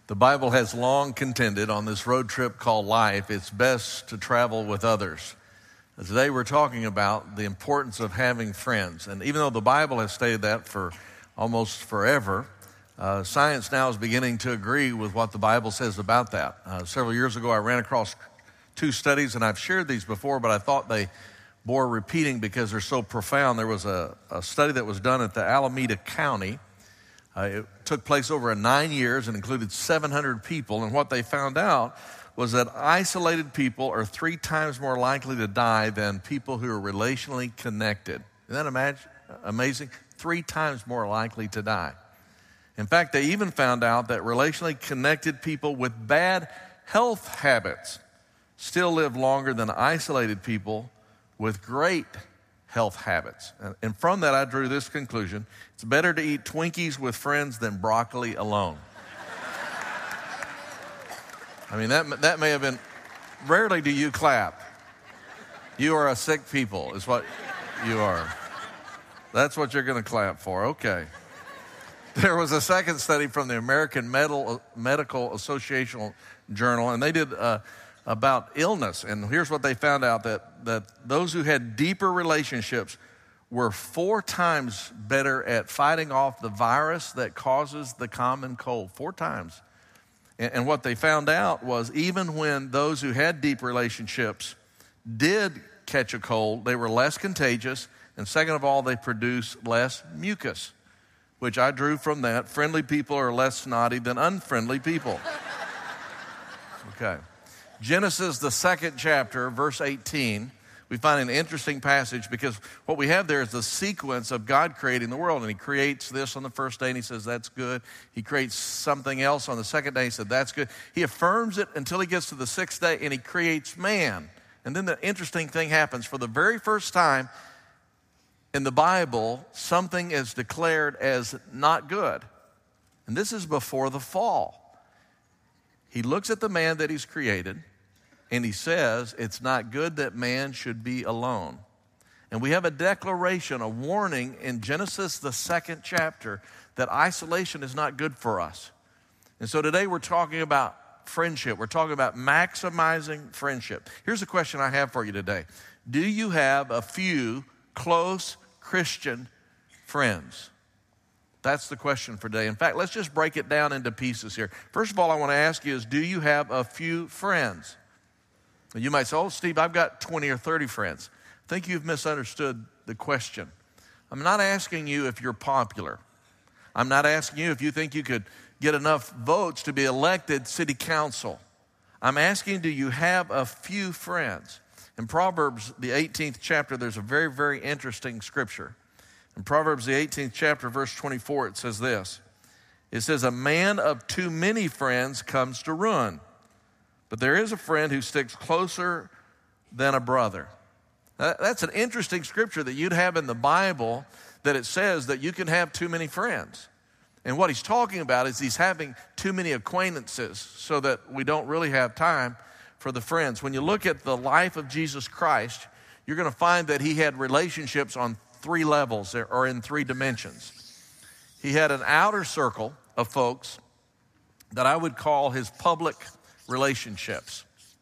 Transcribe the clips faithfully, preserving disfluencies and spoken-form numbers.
The Bible has long contended on this road trip called life, it's best to travel with others. Today we're talking about the importance of having friends. And even though the Bible has stated that for almost forever, uh, science now is beginning to agree with what the Bible says about that. Uh, several years ago I ran across two studies, and I've shared these before, but I thought they bore repeating because they're so profound. There was a, a study that was done at the Alameda County. Uh, it took place over nine years and included seven hundred people. And what they found out was that isolated people are three times more likely to die than people who are relationally connected. Isn't that imagine, amazing? Three times more likely to die. In fact, they even found out that relationally connected people with bad health habits still live longer than isolated people with great health habits. And from that, I drew this conclusion: it's better to eat Twinkies with friends than broccoli alone. I mean, that that may have been, rarely do you clap. You are a sick people, is what you are. That's what you're going to clap for, okay. There was a second study from the American Medical, Medical Association Journal, and they did uh, about illness. And here's what they found out, that, that those who had deeper relationships were four times better at fighting off the virus that causes the common cold. Four times. And, and what they found out was even when those who had deep relationships did catch a cold, they were less contagious. And second of all, they produced less mucus, which I drew from that. Friendly people are less snotty than unfriendly people. Okay. Genesis, the second chapter, verse eighteen, we find an interesting passage because what we have there is the sequence of God creating the world. And he creates this on the first day and he says, that's good. He creates something else on the second day. He said, that's good. He affirms it until he gets to the sixth day and he creates man. And then the interesting thing happens. For the very first time in the Bible, something is declared as not good. And this is before the fall. He looks at the man that he's created, and he says, it's not good that man should be alone. And we have a declaration, a warning in Genesis, the second chapter, that isolation is not good for us. And so today we're talking about friendship. We're talking about maximizing friendship. Here's a question I have for you today. Do you have a few close Christian friends? That's the question for today. In fact, let's just break it down into pieces here. First of all, I want to ask you is, do you have a few friends? You might say, oh, Steve, I've got twenty or thirty friends. I think you've misunderstood the question. I'm not asking you if you're popular. I'm not asking you if you think you could get enough votes to be elected city council. I'm asking, do you have a few friends? In Proverbs, the eighteenth chapter, there's a very, very interesting scripture. In Proverbs, the eighteenth chapter, verse twenty-four, it says this. It says, a man of too many friends comes to ruin, but there is a friend who sticks closer than a brother. That's an interesting scripture that you'd have in the Bible, that it says that you can have too many friends. And what he's talking about is he's having too many acquaintances so that we don't really have time for the friends. When you look at the life of Jesus Christ, you're going to find that he had relationships on three levels or in three dimensions. He had an outer circle of folks that I would call his public relationships.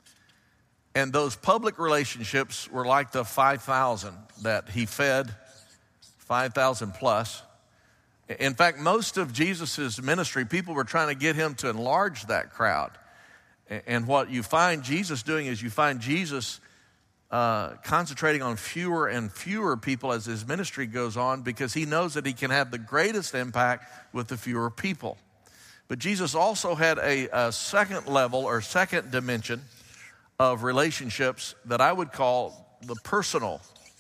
And those public relationships were like the five thousand that he fed, five thousand plus. In fact, most of Jesus' ministry, people were trying to get him to enlarge that crowd. And what you find Jesus doing is you find Jesus uh, concentrating on fewer and fewer people as his ministry goes on, because he knows that he can have the greatest impact with the fewer people. But Jesus also had a, a second level or second dimension of relationships that I would call the personal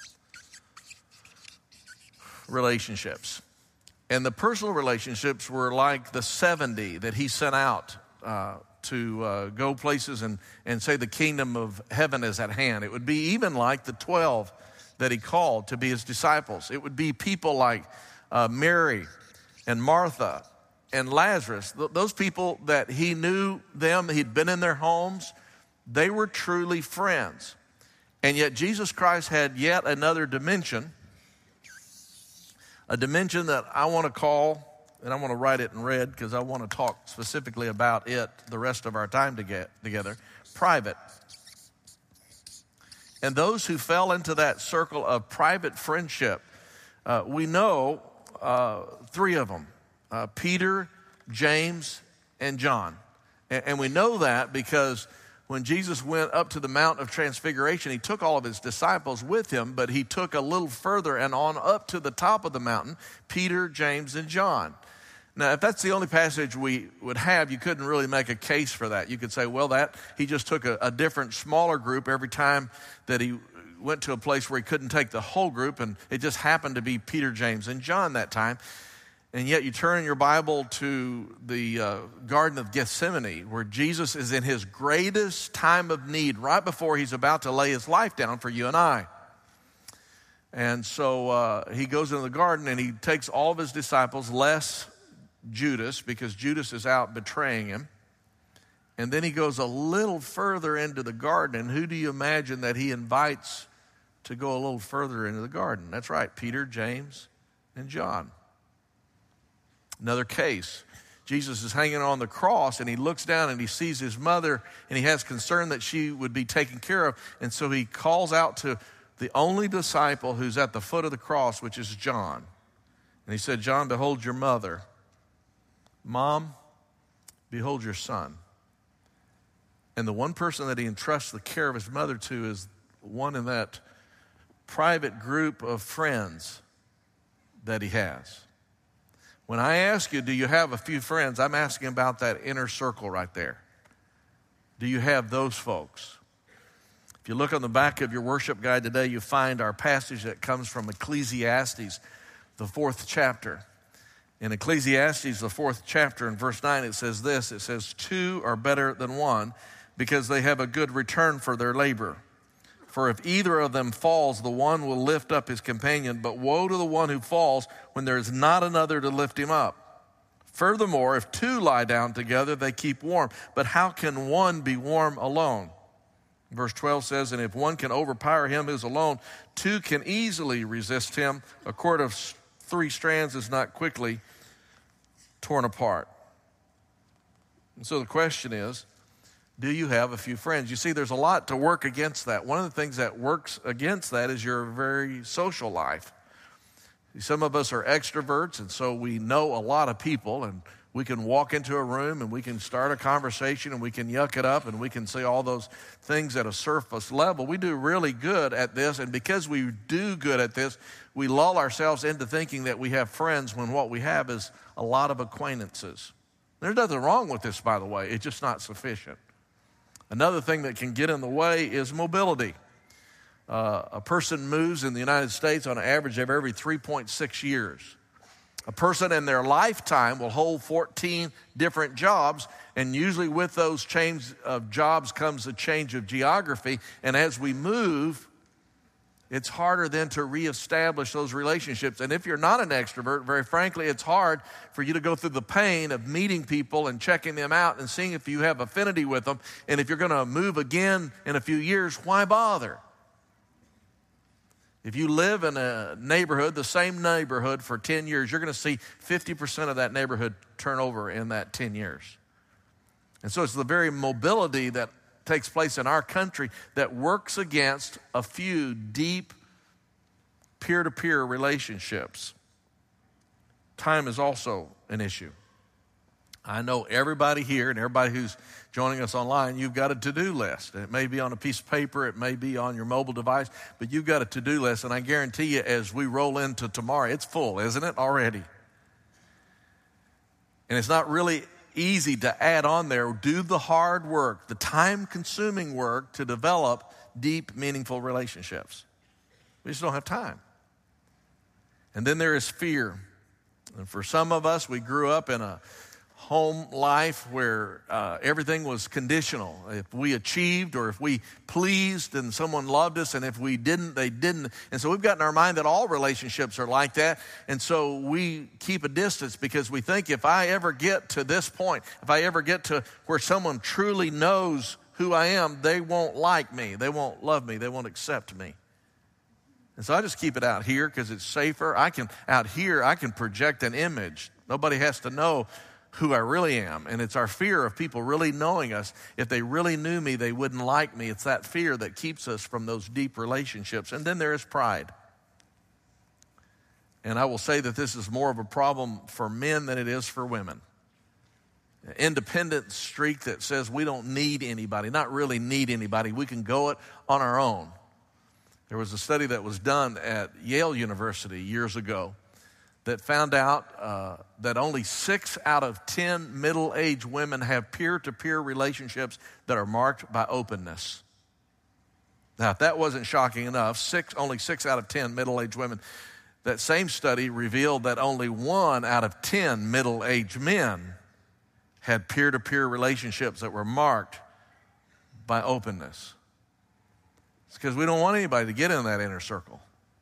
relationships. And the personal relationships were like the seventy that he sent out uh, to uh, go places and, and say the kingdom of heaven is at hand. It would be even like the twelve that he called to be his disciples. It would be people like uh, Mary and Martha and Lazarus. Th- those people that he knew them, he'd been in their homes, they were truly friends. And yet Jesus Christ had yet another dimension, a dimension that I want to call and I want to write it in red because I want to talk specifically about it the rest of our time to get together. Private. And those who fell into that circle of private friendship, uh, we know uh, three of them, uh, Peter, James, and John. And, and we know that because when Jesus went up to the Mount of Transfiguration, he took all of his disciples with him, but he took a little further and on up to the top of the mountain, Peter, James, and John. Now, if that's the only passage we would have, you couldn't really make a case for that. You could say, well, that he just took a, a different, smaller group every time that he went to a place where he couldn't take the whole group, and it just happened to be Peter, James, and John that time. And yet you turn your Bible to the uh, Garden of Gethsemane, where Jesus is in his greatest time of need, right before he's about to lay his life down for you and I. And so uh, he goes into the garden and he takes all of his disciples, less Judas, because Judas is out betraying him. And then he goes a little further into the garden. And who do you imagine that he invites to go a little further into the garden? That's right, Peter, James, and John. Another case, Jesus is hanging on the cross and he looks down and he sees his mother and he has concern that she would be taken care of. And so he calls out to the only disciple who's at the foot of the cross, which is John. And he said, John, behold your mother. Mom, behold your son. And the one person that he entrusts the care of his mother to is one in that private group of friends that he has. When I ask you, do you have a few friends, I'm asking about that inner circle right there. Do you have those folks? If you look on the back of your worship guide today, you find our passage that comes from Ecclesiastes, the fourth chapter. In Ecclesiastes, the fourth chapter, in verse nine, it says this. It says, two are better than one because they have a good return for their labor. For if either of them falls, the one will lift up his companion, but woe to the one who falls when there is not another to lift him up. Furthermore, if two lie down together, they keep warm. But how can one be warm alone? Verse twelve says, and if one can overpower him who is alone, two can easily resist him. A cord of three strands is not quickly torn apart. And so the question is, do you have a few friends? You see, there's a lot to work against that. One of the things that works against that is your very social life. Some of us are extroverts, and so we know a lot of people, and we can walk into a room, and we can start a conversation, and we can yuck it up, and we can say all those things at a surface level. We do really good at this, and because we do good at this, we lull ourselves into thinking that we have friends when what we have is a lot of acquaintances. There's nothing wrong with this, by the way. It's just not sufficient. Another thing that can get in the way is mobility. Uh, a person moves in the United States on an average of every three point six years. A person in their lifetime will hold fourteen different jobs, and usually with those change of jobs comes a change of geography. And as we move, it's harder then to reestablish those relationships. And if you're not an extrovert, very frankly, it's hard for you to go through the pain of meeting people and checking them out and seeing if you have affinity with them. And if you're going to move again in a few years, why bother? If you live in a neighborhood, the same neighborhood for ten years, you're going to see fifty percent of that neighborhood turn over in that ten years. And so it's the very mobility that takes place in our country that works against a few deep peer-to-peer relationships. Time is also an issue. I know everybody here and everybody who's joining us online, you've got a to-do list. It may be on a piece of paper, it may be on your mobile device, but you've got a to-do list, and I guarantee you as we roll into tomorrow, it's full, isn't it, already? And it's not really easy to add on there. Do the hard work, the time-consuming work to develop deep, meaningful relationships. We just don't have time. And then there is fear. And for some of us, we grew up in a home life where uh, everything was conditional. If we achieved or if we pleased, then someone loved us, and if we didn't, they didn't. And so we've got in our mind that all relationships are like that, and so we keep a distance because we think if I ever get to this point, if I ever get to where someone truly knows who I am, they won't like me, they won't love me, they won't accept me. And so I just keep it out here because it's safer. I can, out here, I can project an image. Nobody has to know who I really am. And it's our fear of people really knowing us. If they really knew me, they wouldn't like me. It's that fear that keeps us from those deep relationships. And then there is pride. And I will say that this is more of a problem for men than it is for women. Independent streak that says we don't need anybody, not really need anybody. We can go it on our own. There was a study that was done at Yale University years ago that found out uh, that only six out of ten middle-aged women have peer-to-peer relationships that are marked by openness. Now, if that wasn't shocking enough, six, only six out of ten middle-aged women, that same study revealed that only one out of ten middle-aged men had peer-to-peer relationships that were marked by openness. It's because we don't want anybody to get in that inner circle.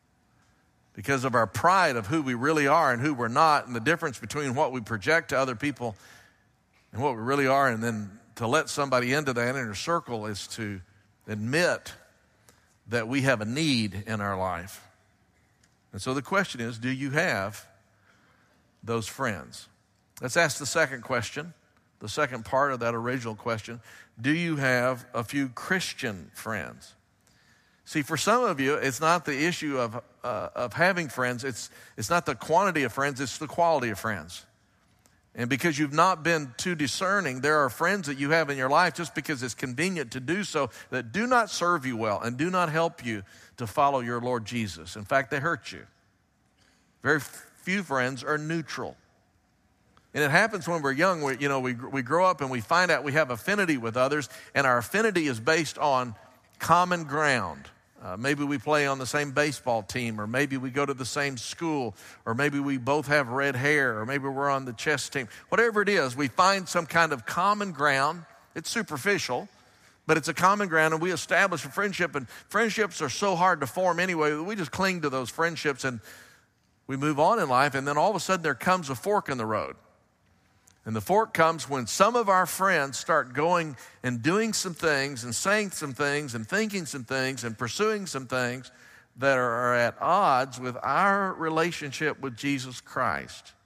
Because of our pride of who we really are and who we're not, and the difference between what we project to other people and what we really are, and then to let somebody into that inner circle is to admit that we have a need in our life. And so the question is, do you have those friends? Let's ask the second question, the second part of that original question. Do you have a few Christian friends? See, for some of you, it's not the issue of uh, of having friends. It's it's not the quantity of friends, it's the quality of friends. And because you've not been too discerning, there are friends that you have in your life just because it's convenient to do so that do not serve you well and do not help you to follow your Lord Jesus. In fact, they hurt you. Very few friends are neutral. And it happens when we're young. We, you know, we, we grow up and we find out we have affinity with others, and our affinity is based on common ground. Uh, maybe we play on the same baseball team, or maybe we go to the same school, or maybe we both have red hair, or maybe we're on the chess team. Whatever it is, we find some kind of common ground. It's superficial, but it's a common ground, and we establish a friendship. And friendships are so hard to form anyway that we just cling to those friendships, and we move on in life, and then all of a sudden there comes a fork in the road. And the fork comes when some of our friends start going and doing some things and saying some things and thinking some things and pursuing some things that are at odds with our relationship with Jesus Christ.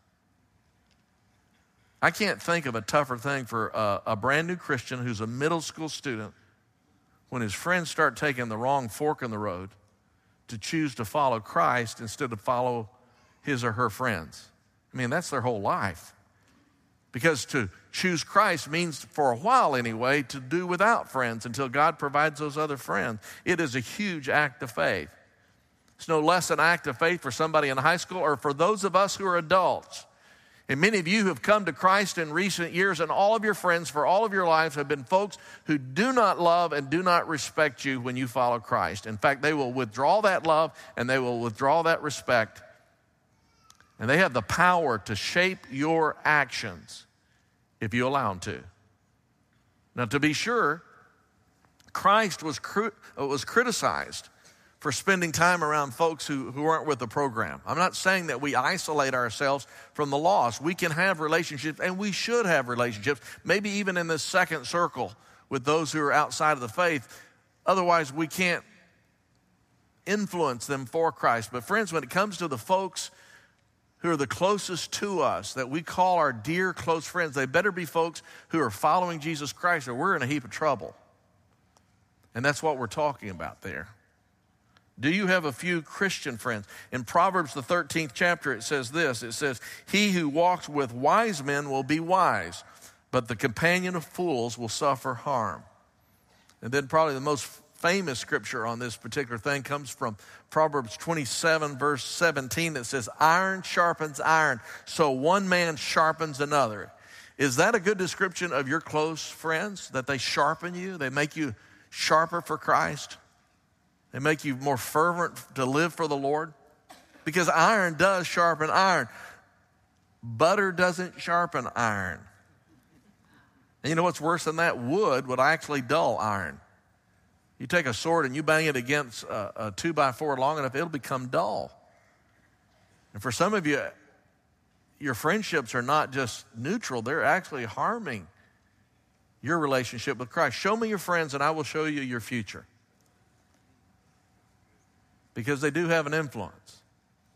I can't think of a tougher thing for a, a brand new Christian who's a middle school student when his friends start taking the wrong fork in the road to choose to follow Christ instead of follow his or her friends. I mean, that's their whole life. Because to choose Christ means, for a while anyway, to do without friends until God provides those other friends. It is a huge act of faith. It's no less an act of faith for somebody in high school or for those of us who are adults. And many of you who have come to Christ in recent years, and all of your friends for all of your lives have been folks who do not love and do not respect you when you follow Christ. In fact, they will withdraw that love and they will withdraw that respect. And they have the power to shape your actions if you allow them to. Now, to be sure, Christ was cru- was criticized for spending time around folks who, who aren't with the program. I'm not saying that we isolate ourselves from the lost. We can have relationships, and we should have relationships, maybe even in this second circle with those who are outside of the faith. Otherwise, we can't influence them for Christ. But friends, when it comes to the folks who are the closest to us, that we call our dear close friends, they better be folks who are following Jesus Christ, or we're in a heap of trouble. And that's what we're talking about there. Do you have a few Christian friends? In Proverbs, the thirteenth chapter, it says this. It says, "He who walks with wise men will be wise, but the companion of fools will suffer harm." And then probably the most famous scripture on this particular thing comes from Proverbs twenty-seven, verse seventeen, that says, "Iron sharpens iron, so one man sharpens another." Is that a good description of your close friends, that they sharpen you? They make you sharper for Christ? They make you more fervent to live for the Lord? Because iron does sharpen iron. Butter doesn't sharpen iron. And you know what's worse than that? Wood would actually dull iron. You take a sword and you bang it against a, a two by four long enough, it'll become dull. And for some of you, your friendships are not just neutral, they're actually harming your relationship with Christ. Show me your friends and I will show you your future. Because they do have an influence.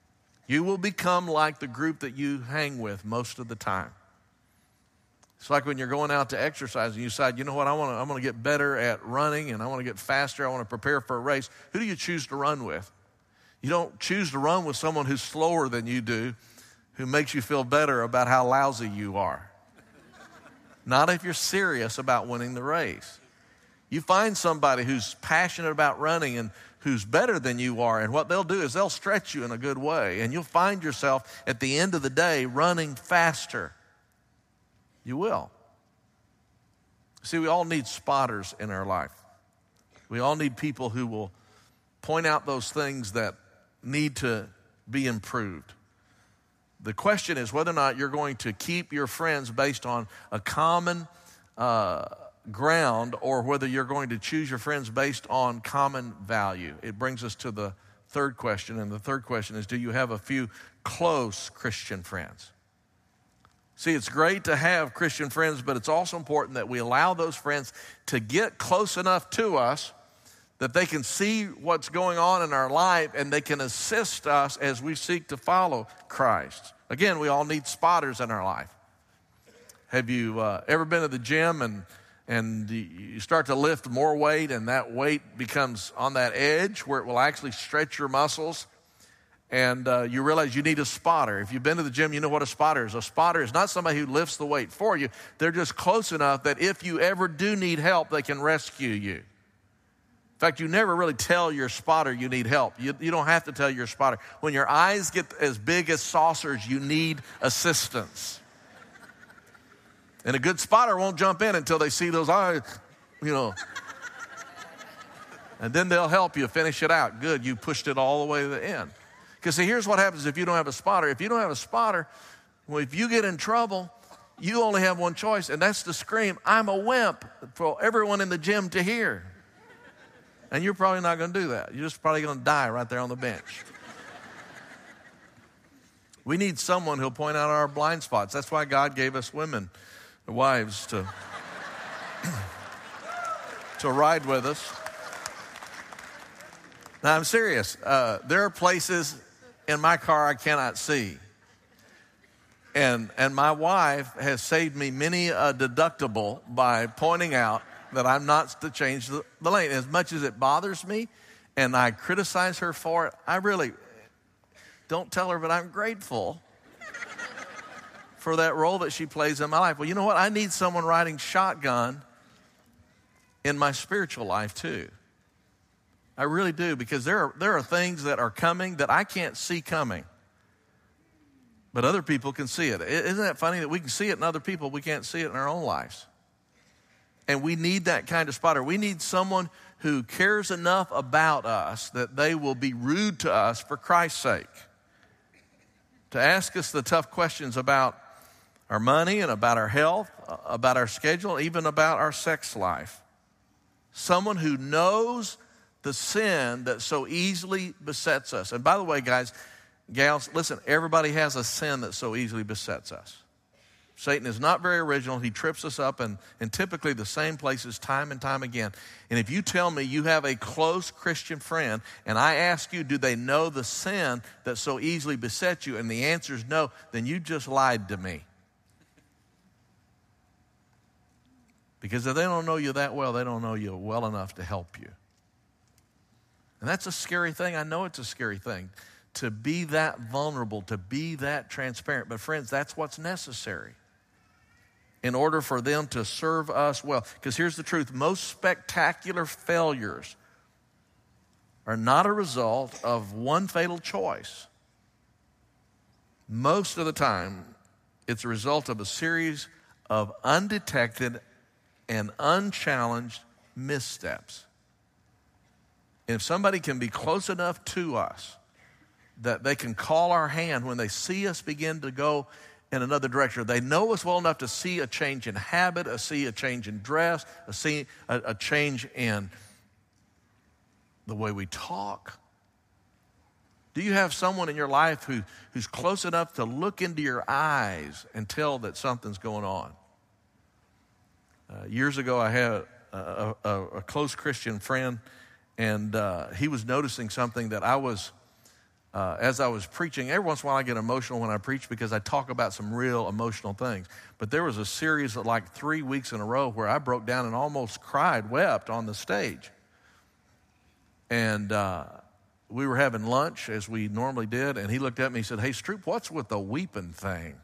You will become like the group that you hang with most of the time. It's like when you're going out to exercise and you decide, you know what, I want to, I'm going to get better at running and I want to get faster. I want to prepare for a race. Who do you choose to run with? You don't choose to run with someone who's slower than you do, who makes you feel better about how lousy you are. Not if you're serious about winning the race. You find somebody who's passionate about running and who's better than you are, and what they'll do is they'll stretch you in a good way, and you'll find yourself at the end of the day running faster. You will. See, we all need spotters in our life. We all need people who will point out those things that need to be improved. The question is whether or not you're going to keep your friends based on a common uh, ground, or whether you're going to choose your friends based on common value. It brings us to the third question, and the third question is, do you have a few close Christian friends? See, it's great to have Christian friends, but it's also important that we allow those friends to get close enough to us that they can see what's going on in our life and they can assist us as we seek to follow Christ. Again, we all need spotters in our life. Have you uh, ever been to the gym and and you start to lift more weight and that weight becomes on that edge where it will actually stretch your muscles, and uh, you realize you need a spotter? If you've been to the gym, you know what a spotter is. A spotter is not somebody who lifts the weight for you. They're just close enough that if you ever do need help, they can rescue you. In fact, you never really tell your spotter you need help. You, you don't have to tell your spotter. When your eyes get as big as saucers, you need assistance. And a good spotter won't jump in until they see those eyes, you know. And then they'll help you finish it out. Good, you pushed it all the way to the end. Because see, here's what happens if you don't have a spotter. If you don't have a spotter, well, if you get in trouble, you only have one choice, and that's to scream, "I'm a wimp," for everyone in the gym to hear. And you're probably not going to do that. You're just probably going to die right there on the bench. We need someone who'll point out our blind spots. That's why God gave us women, the wives, to, to ride with us. Now, I'm serious. Uh, there are places in my car I cannot see. And, and my wife has saved me many a deductible by pointing out that I'm not to change the, the lane. As much as it bothers me and I criticize her for it, I really don't tell her, but I'm grateful for that role that she plays in my life. Well, you know what? I need someone riding shotgun in my spiritual life too. I really do, because there are, there are things that are coming that I can't see coming, but other people can see it. Isn't that funny that we can see it in other people, we can't see it in our own lives? And we need that kind of spotter. We need someone who cares enough about us that they will be rude to us for Christ's sake, to ask us the tough questions about our money and about our health, about our schedule, even about our sex life. Someone who knows the sin that so easily besets us. And by the way, guys, gals, listen, everybody has a sin that so easily besets us. Satan is not very original. He trips us up in, in typically the same places time and time again. And if you tell me you have a close Christian friend and I ask you, do they know the sin that so easily besets you? And the answer is no, then you just lied to me. Because if they don't know you that well, they don't know you well enough to help you. And that's a scary thing. I know it's a scary thing to be that vulnerable, to be that transparent. But friends, that's what's necessary in order for them to serve us well. Because here's the truth. Most spectacular failures are not a result of one fatal choice. Most of the time, it's a result of a series of undetected and unchallenged missteps. And if somebody can be close enough to us that they can call our hand when they see us begin to go in another direction, they know us well enough to see a change in habit, a see a change in dress, a see a, a change in the way we talk. Do you have someone in your life who, who's close enough to look into your eyes and tell that something's going on? Uh, years ago, I had a, a, a close Christian friend, and uh, he was noticing something that I was uh, as I was preaching, every once in a while I get emotional when I preach because I talk about some real emotional things. But there was a series of like three weeks in a row where I broke down and almost cried, wept on the stage. And uh, we were having lunch as we normally did, and he looked at me and said, "Hey, Stroop, what's with the weeping thing?"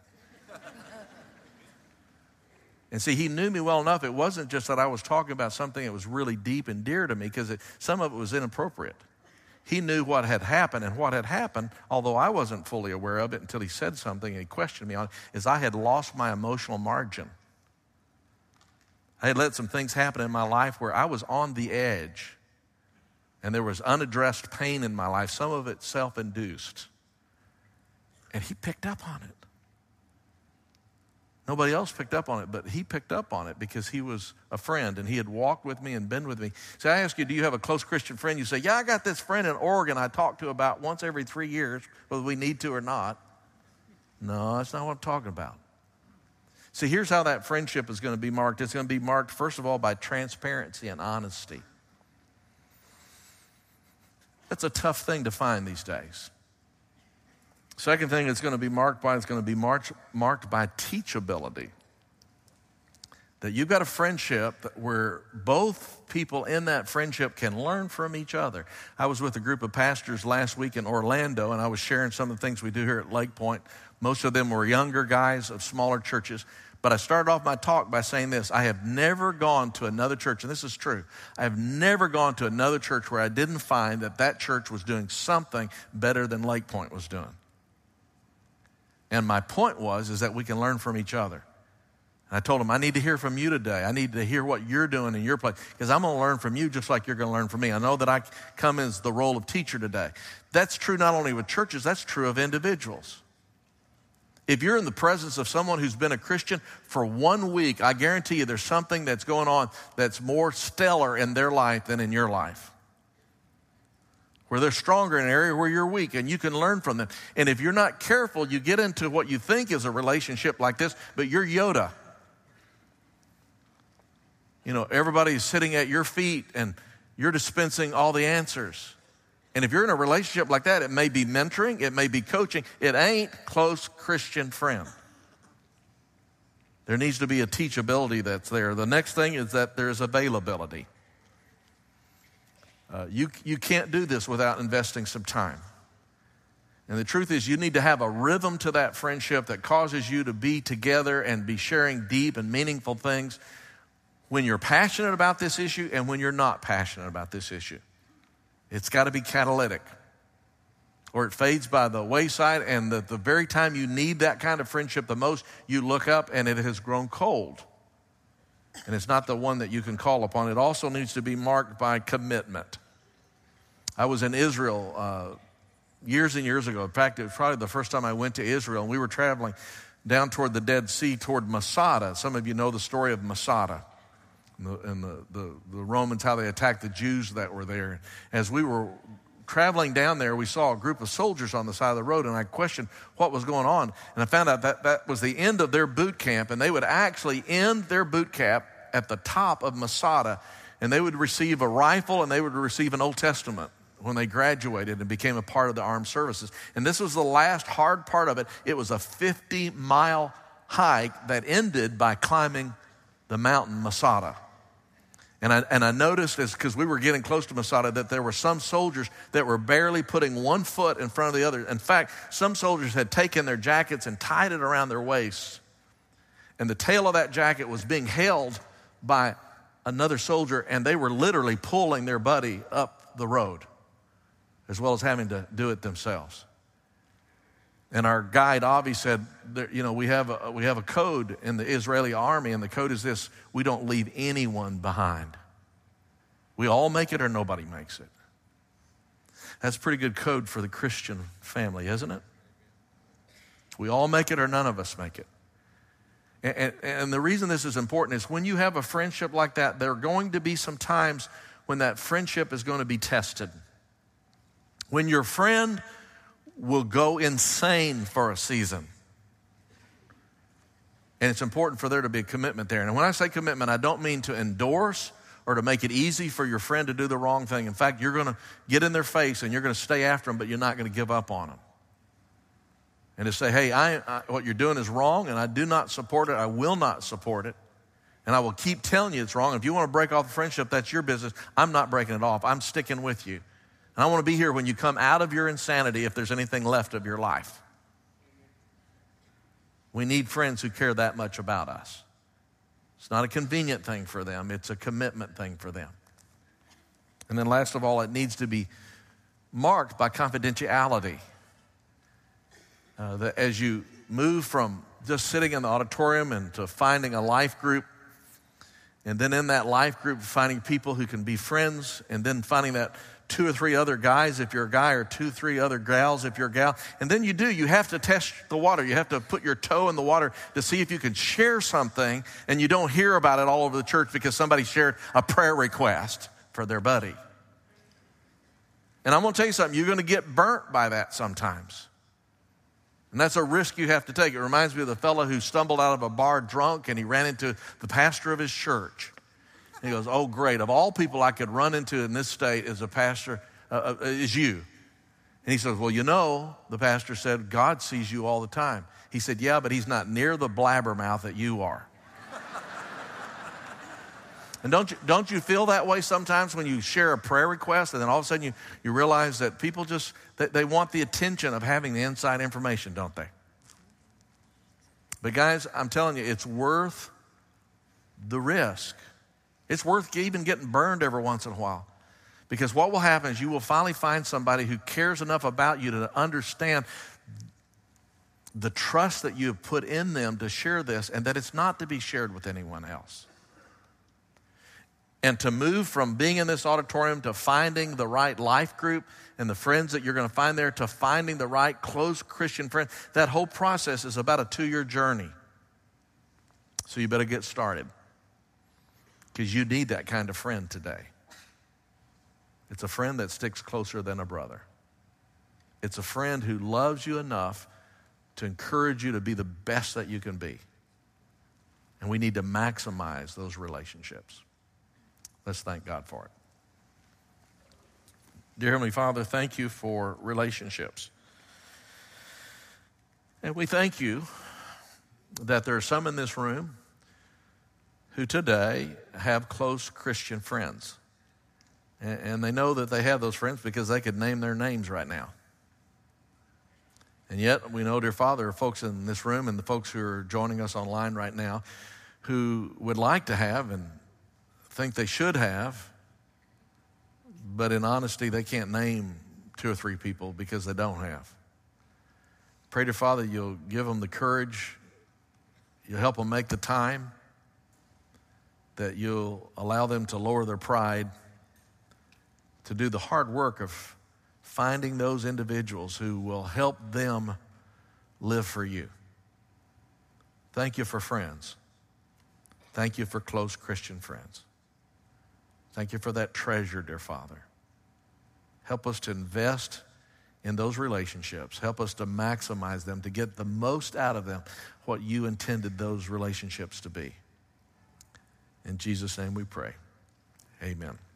And see, he knew me well enough. It wasn't just that I was talking about something that was really deep and dear to me, because some of it was inappropriate. He knew what had happened, and what had happened, although I wasn't fully aware of it until he said something and he questioned me on it, is I had lost my emotional margin. I had let some things happen in my life where I was on the edge, and there was unaddressed pain in my life, some of it self-induced. And he picked up on it. Nobody else picked up on it, but he picked up on it because he was a friend and he had walked with me and been with me. So I ask you, do you have a close Christian friend? You say, yeah, I got this friend in Oregon I talk to about once every three years, whether we need to or not. No, that's not what I'm talking about. See, here's how that friendship is going to be marked. It's going to be marked, first of all, by transparency and honesty. That's a tough thing to find these days. Second thing it's going to be marked by, it's going to be marked, marked by teachability. That you've got a friendship where both people in that friendship can learn from each other. I was with a group of pastors last week in Orlando, and I was sharing some of the things we do here at Lake Point. Most of them were younger guys of smaller churches. But I started off my talk by saying this: I have never gone to another church, and this is true, I have never gone to another church where I didn't find that that church was doing something better than Lake Point was doing. And my point was, is that we can learn from each other. And I told him, I need to hear from you today. I need to hear what you're doing in your place, because I'm going to learn from you just like you're going to learn from me. I know that I come as the role of teacher today. That's true not only with churches, that's true of individuals. If you're in the presence of someone who's been a Christian for one week, I guarantee you there's something that's going on that's more stellar in their life than in your life. Where they're stronger in an area where you're weak, and you can learn from them. And if you're not careful, you get into what you think is a relationship like this, but you're Yoda. You know, everybody's sitting at your feet and you're dispensing all the answers. And if you're in a relationship like that, it may be mentoring, it may be coaching. It ain't close Christian friend. There needs to be a teachability that's there. The next thing is that there's availability. Uh, you, you can't do this without investing some time. And the truth is, you need to have a rhythm to that friendship that causes you to be together and be sharing deep and meaningful things when you're passionate about this issue and when you're not passionate about this issue. It's got to be catalytic, or it fades by the wayside, and at the very time you need that kind of friendship the most, you look up and it has grown cold. And it's not the one that you can call upon. It also needs to be marked by commitment. I was in Israel uh, years and years ago. In fact, it was probably the first time I went to Israel, and we were traveling down toward the Dead Sea, toward Masada. Some of you know the story of Masada and, the, and the, the, the Romans, how they attacked the Jews that were there. As we were traveling down there, we saw a group of soldiers on the side of the road, and I questioned what was going on. And I found out that that was the end of their boot camp, and they would actually end their boot camp at the top of Masada, and they would receive a rifle and they would receive an Old Testament when they graduated and became a part of the armed services. And this was the last hard part of it. It was a fifty-mile hike that ended by climbing the mountain Masada. And I, and I noticed, as because we were getting close to Masada, that there were some soldiers that were barely putting one foot in front of the other. In fact, some soldiers had taken their jackets and tied it around their waists. And the tail of that jacket was being held by another soldier, and they were literally pulling their buddy up the road, as well as having to do it themselves. And our guide, Avi, said, you know, we have a, we have a code in the Israeli army, and the code is this: we don't leave anyone behind. We all make it or nobody makes it. That's a pretty good code for the Christian family, isn't it? We all make it or none of us make it. And, and, and the reason this is important is when you have a friendship like that, there are going to be some times when that friendship is going to be tested. When your friend will go insane for a season. And it's important for there to be a commitment there. And when I say commitment, I don't mean to endorse or to make it easy for your friend to do the wrong thing. In fact, you're going to get in their face and you're going to stay after them, but you're not going to give up on them. And to say, hey, I, I, what you're doing is wrong, and I do not support it. I will not support it. And I will keep telling you it's wrong. If you want to break off the friendship, that's your business. I'm not breaking it off. I'm sticking with you. And I want to be here when you come out of your insanity if there's anything left of your life. We need friends who care that much about us. It's not a convenient thing for them. It's a commitment thing for them. And then last of all, it needs to be marked by confidentiality. Uh, that as you move from just sitting in the auditorium and to finding a life group, and then in that life group finding people who can be friends, and then finding that two or three other guys if you're a guy, or two, three other gals if you're a gal. And then you do, you have to test the water. You have to put your toe in the water to see if you can share something, and you don't hear about it all over the church because somebody shared a prayer request for their buddy. And I'm going to tell you something, you're going to get burnt by that sometimes. And that's a risk you have to take. It reminds me of the fellow who stumbled out of a bar drunk, and he ran into the pastor of his church. And he goes, oh, great. Of all people I could run into in this state as a pastor, uh, uh, is you. And he says, well, you know, the pastor said, God sees you all the time. He said, yeah, but he's not near the blabbermouth that you are. And don't you, don't you feel that way sometimes when you share a prayer request and then all of a sudden you, you realize that people just, they, they want the attention of having the inside information, don't they? But guys, I'm telling you, it's worth the risk. It's worth even getting burned every once in a while. Because what will happen is you will finally find somebody who cares enough about you to understand the trust that you have put in them to share this, and that it's not to be shared with anyone else. And to move from being in this auditorium to finding the right life group and the friends that you're going to find there, to finding the right close Christian friend, that whole process is about a two-year journey. So you better get started, because you need that kind of friend today. It's a friend that sticks closer than a brother. It's a friend who loves you enough to encourage you to be the best that you can be. And we need to maximize those relationships. Let's thank God for it. Dear Heavenly Father, thank you for relationships. And we thank you that there are some in this room who today have close Christian friends. And, and they know that they have those friends because they could name their names right now. And yet we know, dear Father, there are folks in this room and the folks who are joining us online right now who would like to have and think they should have, but in honesty, they can't name two or three people because they don't have. Pray to Father, you'll give them the courage, you'll help them make the time, that you'll allow them to lower their pride, to do the hard work of finding those individuals who will help them live for you. Thank you for friends. Thank you for close Christian friends. Thank you for that treasure, dear Father. Help us to invest in those relationships. Help us to maximize them, to get the most out of them, what you intended those relationships to be. In Jesus' name we pray. Amen.